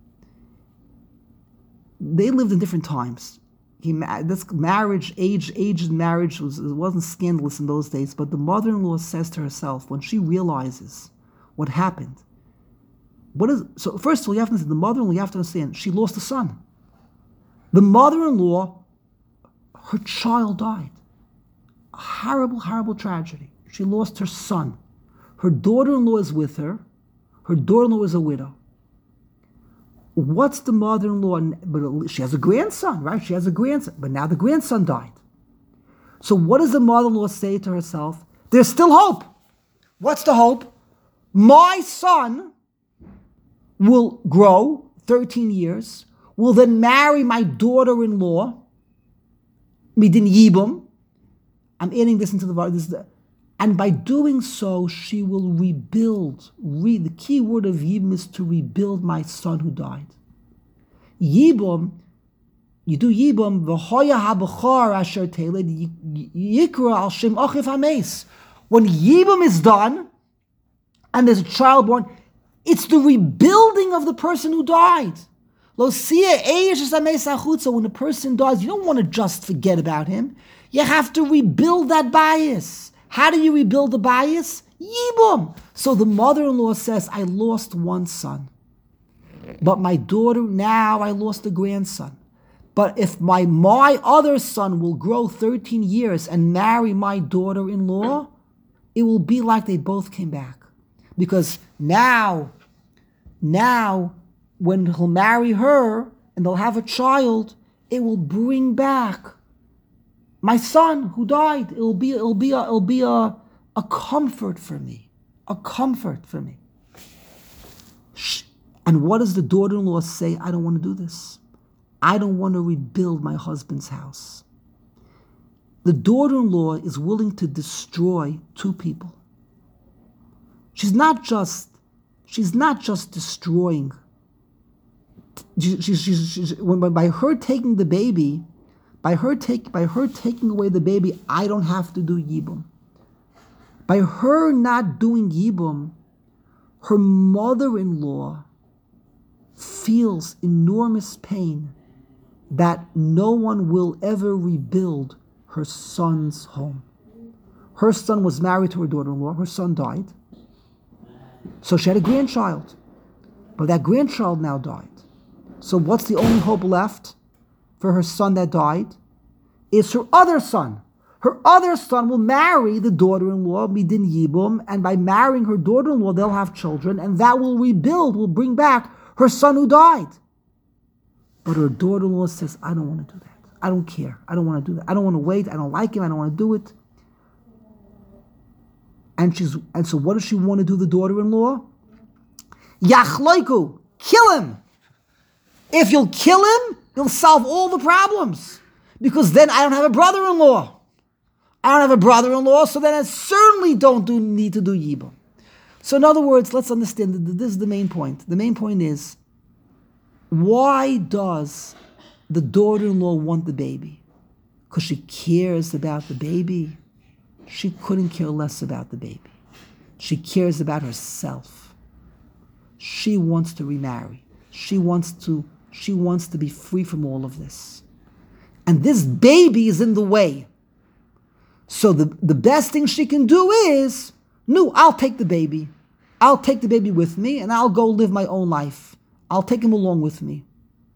They lived in different times. This marriage, age in marriage wasn't scandalous in those days, but the mother-in-law says to herself, when she realizes what happened, so first of all, you have to understand, the mother-in-law, you have to understand, she lost a son. The mother-in-law, her child died. A horrible, horrible tragedy. She lost her son. Her daughter-in-law is with her. Her daughter-in-law is a widow. What's the mother-in-law? But she has a grandson, right? She has a grandson. But now the grandson died. So what does the mother-in-law say to herself? There's still hope. What's the hope? My son will grow 13 years, will then marry my daughter-in-law, midin yibum. I'm adding this into and by doing so, she will rebuild. The key word of yibum is to rebuild my son who died. Yibum, you do yibum, v'hoya habachar asher teled yikra al shem achif hameis. When yibum is done, and there's a child born, it's the rebuilding of the person who died. Lo sia eish hameis achutza. When a person dies, you don't want to just forget about him. You have to rebuild that bias. How do you rebuild the bias? Yibum. So the mother-in-law says, I lost one son. But my daughter, now I lost a grandson. But if my other son will grow 13 years and marry my daughter-in-law, it will be like they both came back. Because now, when he'll marry her and they'll have a child, it will bring back my son who died. It'll be a comfort for me. A comfort for me. And what does the daughter-in-law say? I don't want to do this. I don't want to rebuild my husband's house. The daughter-in-law is willing to destroy two people. She's not just destroying. By her taking the baby, By her taking away the baby, I don't have to do Yibum. By her not doing Yibum, her mother-in-law feels enormous pain that no one will ever rebuild her son's home. Her son was married to her daughter-in-law. Her son died. So she had a grandchild. But that grandchild now died. So what's the only hope left for her son that died? Is her other son. Her other son will marry the daughter-in-law, Midin Yibum, and by marrying her daughter-in-law, they'll have children, and that will bring back her son who died. But her daughter-in-law says, I don't want to do that. I don't care. I don't want to do that. I don't want to wait. I don't like him. I don't want to do it. And so what does she want to do, the daughter-in-law? Yachloiku, kill him. If you'll kill him, you'll solve all the problems. Because then I don't have a brother-in-law. I don't have a brother-in-law, so then I certainly don't need to do Yibum. So in other words, let's understand that this is the main point. The main point is, why does the daughter-in-law want the baby? Because she cares about the baby? She couldn't care less about the baby. She cares about herself. She wants to remarry. She wants to be free from all of this. And this baby is in the way. So the best thing she can do is, no, I'll take the baby. I'll take the baby with me and I'll go live my own life. I'll take him along with me.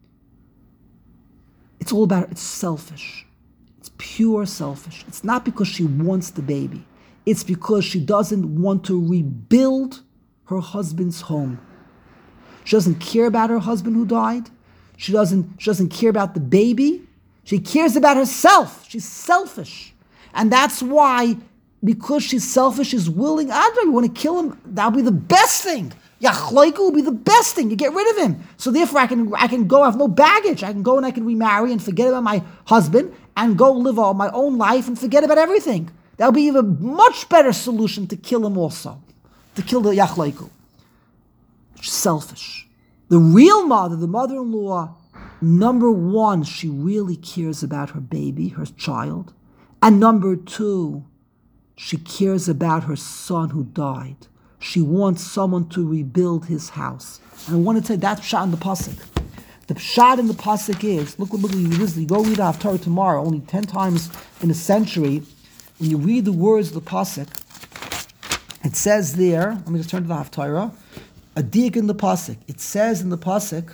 It's selfish. It's pure selfish. It's not because she wants the baby. It's because she doesn't want to rebuild her husband's home. She doesn't care about her husband who died. She doesn't care about the baby. She cares about herself. She's selfish. And that's why, because she's selfish, she's willing, you want to kill him? That'll be the best thing. Yachloiku will be the best thing. You get rid of him. So therefore I can go, I have no baggage. I can go and I can remarry and forget about my husband and go live all my own life and forget about everything. That'll be a much better solution to kill him also. To kill the Yachloiku. Selfish. The real mother, the mother-in-law, number one, she really cares about her baby, her child. And number two, she cares about her son who died. She wants someone to rebuild his house. And I want to tell you, that's pshat in the pasuk. The pshat in the pasuk is, look, you go read Haftarah tomorrow, only 10 times in a century. When you read the words of the pasuk, it says there, let me just turn to the Haftarah, a dig in the pasuk. It says in the pasuk,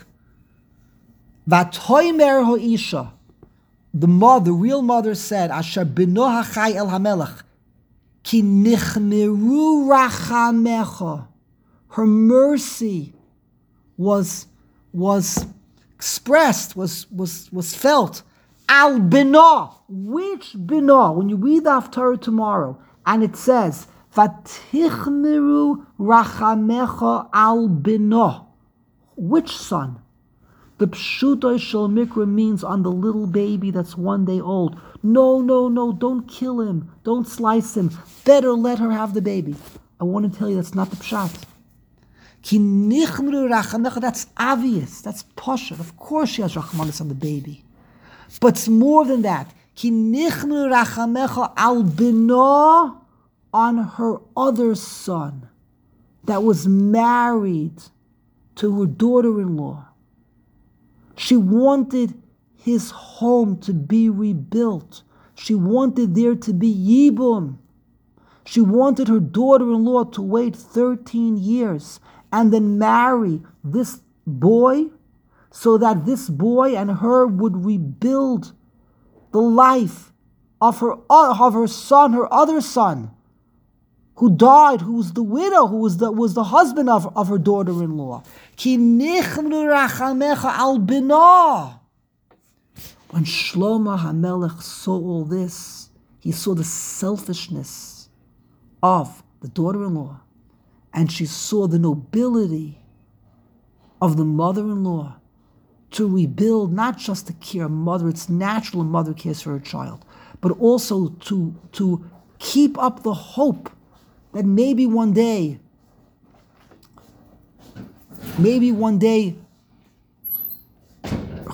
Vatoimer ho'isha, the real mother said, Asher beno hachai el hamelech, ki nichmeru rachamecha. Her mercy was expressed, was felt. Al beno, which beno? When you read the Haftarah tomorrow, and it says, Vatichmeru rachamecha al beno. Which son? The pshuto shel mikra means on the little baby that's 1 day old. No, don't kill him. Don't slice him. Better let her have the baby. I want to tell you that's not the pshat. Ki nichmru rachamecha, that's obvious. That's poshut. Of course she has rachmanis on the baby. But it's more than that. Ki nichmru rachamecha al bino, on her other son that was married to her daughter-in-law. She wanted his home to be rebuilt. She wanted there to be Yibum. She wanted her daughter-in-law to wait 13 years and then marry this boy so that this boy and her would rebuild the life of her son, her other son, who died, who was the widow, who was the husband of her daughter-in-law. Ki nichmru rachamecha al bino. When Shlomo HaMelech saw all this, he saw the selfishness of the daughter-in-law, and she saw the nobility of the mother-in-law to rebuild, not just to care a mother, it's natural a mother cares for her child, but also to keep up the hope that maybe one day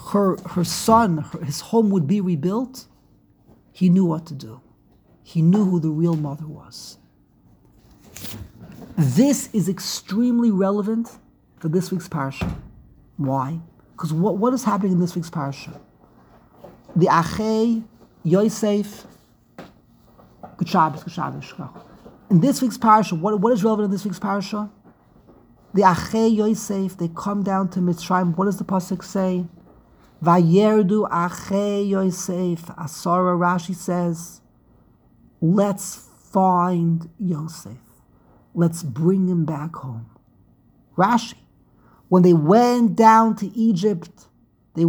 her son, his home would be rebuilt, he knew what to do. He knew who the real mother was. This is extremely relevant for this week's parasha. Why? Because what is happening in this week's parasha? The Achei Yosef, Good Shabbos. In this week's parasha, what is relevant in this week's parasha? The Achei Yosef, they come down to Mitzrayim. What does the pasuk say? Vayerdu Achei Yosef. Asara Rashi says, let's find Yosef. Let's bring him back home. Rashi, when they went down to Egypt, to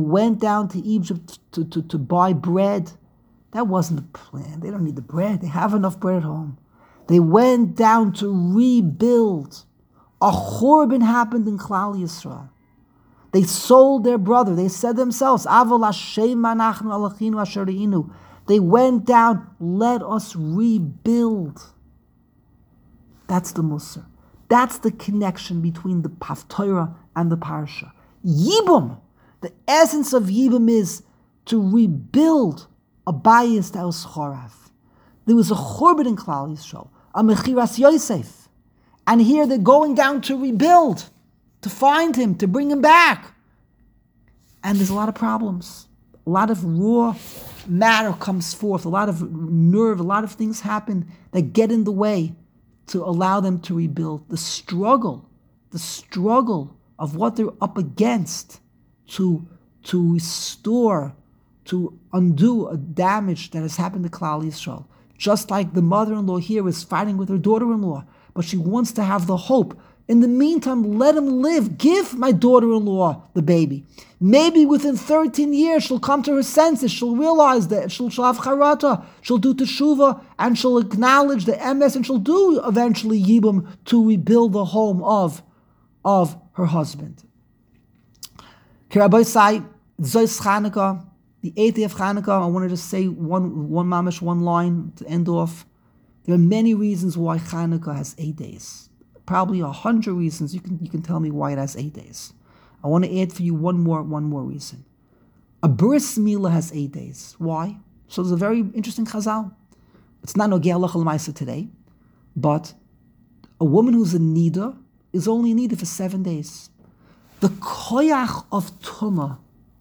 buy bread. That wasn't the plan. They don't need the bread. They have enough bread at home. They went down to rebuild. A churban happened in Klal Yisrael. They sold their brother. They said themselves, Avol Hashem anachnu alachinu asher re'inu. They went down, let us rebuild. That's the Musar. That's the connection between the Haftorah and the Parsha. Yibum, the essence of Yibum is to rebuild a bayis that was chorav. There was a churban in Klal Yisrael, a mechiras Yosef. And here they're going down to rebuild, to find him, to bring him back. And there's a lot of problems. A lot of raw matter comes forth, a lot of nerve, a lot of things happen that get in the way to allow them to rebuild. The struggle of what they're up against to restore, to undo a damage that has happened to Klal Yisrael. Just like the mother-in-law here is fighting with her daughter-in-law, but she wants to have the hope. In the meantime, let him live. Give my daughter-in-law the baby. Maybe within 13 years she'll come to her senses. She'll realize that she'll have charata. She'll do teshuvah and she'll acknowledge the emes and she'll do eventually yibum to rebuild the home of her husband. Kirabai Sai, Zois Chanukah, the 8th day of Chanukah. I wanted to say one mamash, one line to end off. There are many reasons why Chanukah has 8 days. Probably 100 reasons. You can tell me why it has 8 days. I want to add for you one more reason. A bris milah has 8 days. Why? So there's a very interesting chazal. It's not nogei halacha l'maisa today, but a woman who's a nida is only a nida for 7 days. The koyach of tumah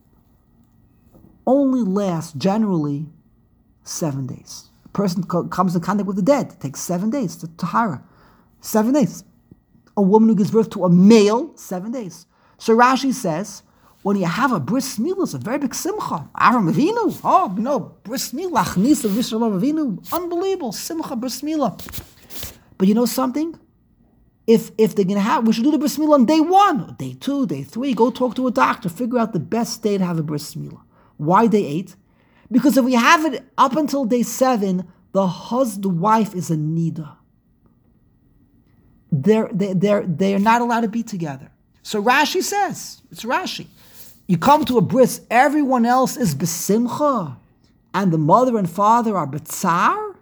only lasts generally 7 days. A person comes in contact with the dead. It takes 7 days to tahara. 7 days. A woman who gives birth to a male, 7 days. So Rashi says, when you have a bris milah, it's a very big simcha. Avram Avinu, bris milah, achnisa v'Yisrael Avinu, unbelievable, simcha bris milah. But you know something? If they're going to have, we should do the bris milah on day 1, day 2, day 3, go talk to a doctor, figure out the best day to have a bris milah. Why day 8? Because if we have it up until day 7, the wife is a nida. They're not allowed to be together. So Rashi says, it's Rashi, you come to a bris, everyone else is besimcha, and the mother and father are betzar.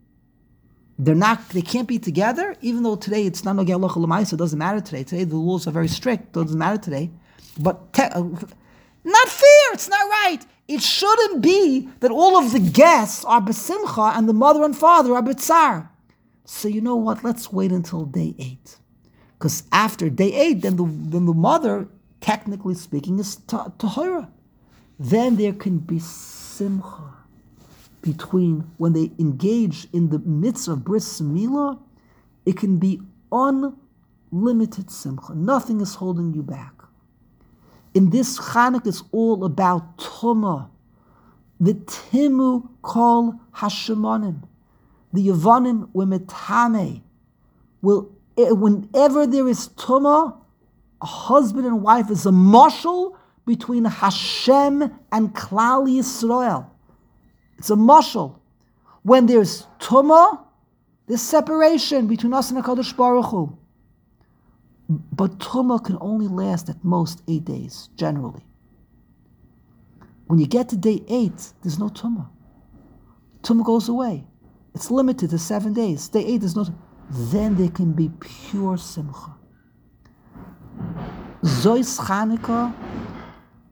They can't be together, even though today it's not nogei halacha l'maisa, it doesn't matter today. Today the rules are very strict, it doesn't matter today. But not fair, it's not right. It shouldn't be that all of the guests are besimcha and the mother and father are betzar. So you know what? Let's wait until day 8, because after day 8, then the mother, technically speaking, is tahora. Then there can be simcha between when they engage in the mitzvah of bris milah. It can be unlimited simcha. Nothing is holding you back. In this Chanukah, it's all about tumah. The timu kol hashemanim. The Yavanim Wimitame whenever there is tumah, a husband and wife is a mashal between Hashem and Klal Yisrael. It's a mashal. When there's tumah, there's separation between us and HaKadosh Baruch Hu. But tumah can only last at most 8 days, generally. When you get to day 8, there's no tumah. Tumah goes away. It's limited to 7 days. Day 8 is not. Then there can be pure simcha. Zois Chanukah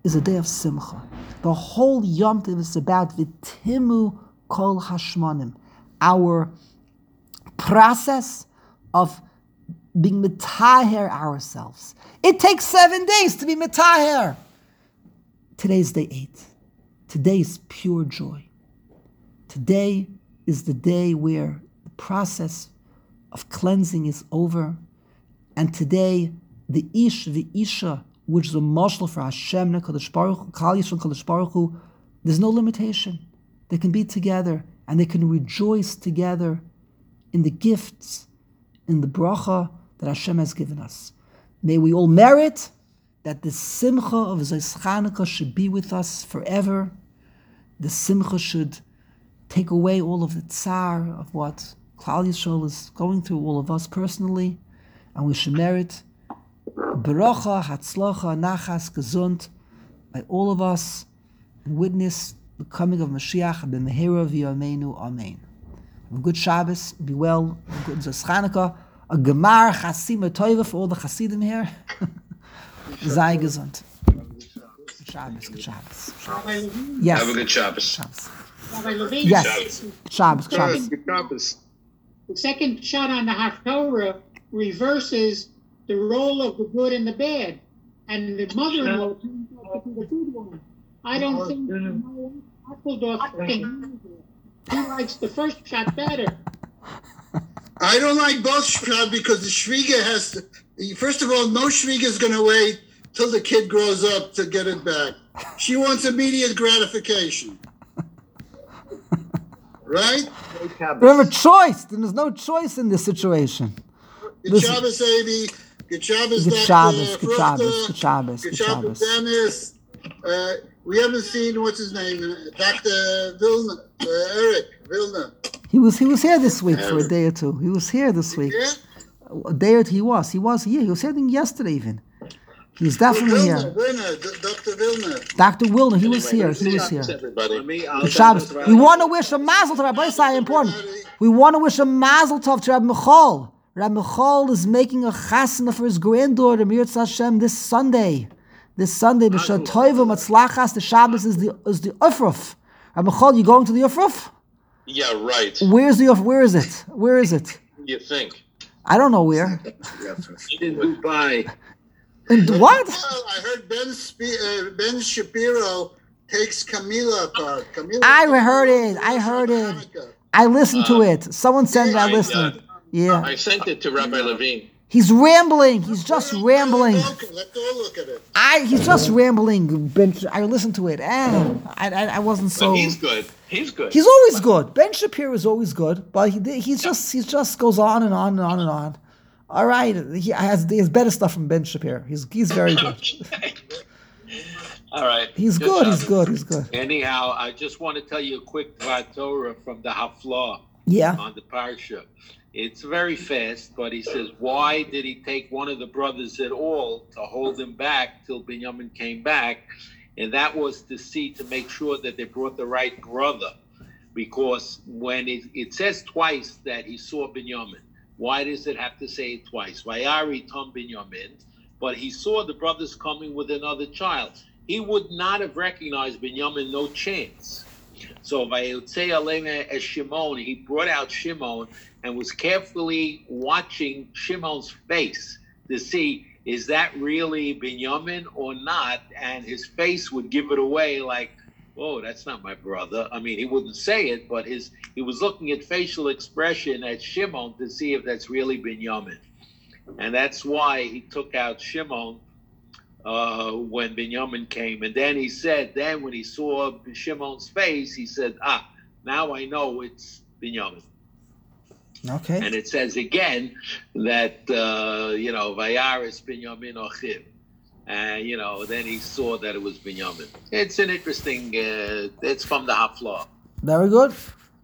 is a day of simcha. The whole Yom Tov is about v'timu kol hashmanim, our process of being mitaher ourselves. It takes 7 days to be mitaher. Today's day 8. Today is pure joy. Today is the day where the process of cleansing is over. And today, the Ish, the Isha, which is a mashal for Hashem, Kadosh Baruch Hu, Kal Yisrael, Kadosh Baruch Hu, there's no limitation. They can be together and they can rejoice together in the gifts, in the bracha that Hashem has given us. May we all merit that the simcha of Zos Chanukah should be with us forever. The simcha should take away all of the tsar of what Klal Yisrael is going through, all of us personally, and we should merit beracha, hatzlacha, nachas, gesund by all of us, and witness the coming of Mashiach b'mehera v'yameinu, amen. Have a good Shabbos, be well, have a good Zos Chanukah, a gemar chasima toiva for all the chasidim here. Sei gesund. Good Shabbos, good Shabbos. Yes. Have a good Shabbos. Shabbos. Rabbi Levine, Yes. Shabbos, Good Shabbos. Shabbos. the second shot on the Haftorah reverses the role of the good and the bad. And the mother-in-law turns out to be the good one. I don't think Appledorf can handle it. He likes the first shot better. I don't like both shots because the shviga has to. First of all, no shviga is going to wait till the kid grows up to get it back. She wants immediate gratification, right? Remember, choice. There's no choice in this situation. Good Listen. Shabbos, Avi. Good Shabbos, Good Dr. Shabbos, good Fruchta. Shabbos, good Shabbos, Good good Shabbos, Shabbos. Dennis. We haven't seen what's his name, Dr. Vilna, Eric Vilna. He was here this week for a day or two. He was here this week. Yeah? A day or two he was here. He was here yesterday even. He's definitely here. Dr. Vilna. Dr. Wilner, he was here. He was here. Everybody. Good Shabbos. We want to wish a mazel tov. Rabbi Isai, important. We want to wish a mazel tov to Rabbi Michal. Rabbi Michal is making a chasna for his granddaughter, Mirz Hashem, this Sunday. B'Shah Tova Matzlachas. The Shabbos is the Ufruf. Rabbi Michal, you going to the Ufruf? Yeah, right. Where is it? Where is it? You think? I don't know where. In Dubai. And what? Well, I heard Ben Shapiro takes Camila apart. I heard it. I listened to it. Someone said I listened. Yeah. I sent it to Rabbi Levine. He's rambling. He's just rambling. Let's all look at it. He's just rambling. I listened to it. I wasn't so. But he's good. He's good. He's always good. Ben Shapiro is always good, but he just goes on and on and on and on. All right, he has better stuff from Ben Shapiro. He's very good. Okay. All right. He's good. He's good. He's good. Anyhow, I just want to tell you a quick Torah from the Haflah Yeah. on the Parsha. It's very fast, but he says, why did he take one of the brothers at all to hold him back till Binyamin came back? And that was to make sure that they brought the right brother. Because when it says twice that he saw Binyamin, why does it have to say it twice? Vayari Tom Binyamin, but he saw the brothers coming with another child. He would not have recognized Binyamin, no chance. So Vayotzei Alema as Shimon, he brought out Shimon and was carefully watching Shimon's face to see, is that really Binyamin or not? And his face would give it away like, oh, that's not my brother. I mean, he wouldn't say it, but he was looking at facial expression at Shimon to see if that's really Binyamin. And that's why he took out Shimon when Binyamin came. And then he said, when he saw Shimon's face, he said, now I know it's Binyamin. Okay. And it says again that, Vayaris Binyamin Ochiv. And, then he saw that it was Binyamin. It's an interesting, it's from the Haflah. Very good.